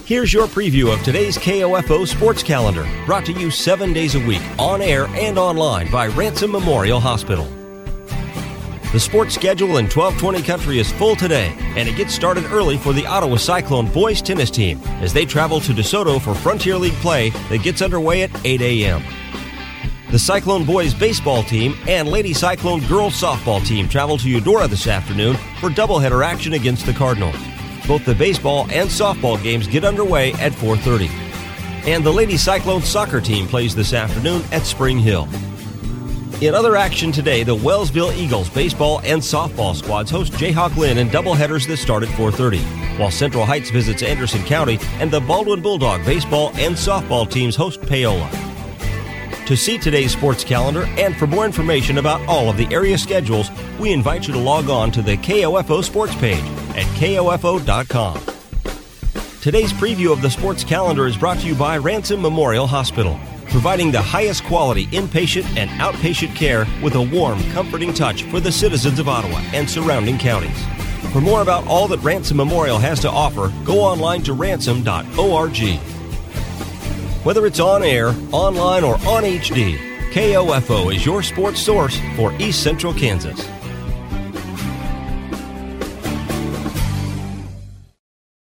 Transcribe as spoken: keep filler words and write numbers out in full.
Here's your preview of today's K O F O Sports Calendar, brought to you seven days a week, on air and online by Ransom Memorial Hospital. The sports schedule in twelve twenty Country is full today, and it gets started early for the Ottawa Cyclone boys tennis team as they travel to DeSoto for Frontier League play that gets underway at eight a.m. The Cyclone boys baseball team and Lady Cyclone girls softball team travel to Eudora this afternoon for doubleheader action against the Cardinals. Both the baseball and softball games get underway at four thirty. And the Lady Cyclone soccer team plays this afternoon at Spring Hill. In other action today, the Wellsville Eagles baseball and softball squads host Jayhawk Lynn in doubleheaders that start at four thirty, while Central Heights visits Anderson County and the Baldwin Bulldog baseball and softball teams host Paola. To see today's sports calendar and for more information about all of the area schedules, we invite you to log on to the K O F O sports page at K O F O dot com. Today's preview of the sports calendar is brought to you by Ransom Memorial Hospital, providing the highest quality inpatient and outpatient care with a warm, comforting touch for the citizens of Ottawa and surrounding counties. For more about all that Ransom Memorial has to offer, go online to ransom dot org. Whether it's on air, online, or on H D, K O F O is your sports source for East Central Kansas.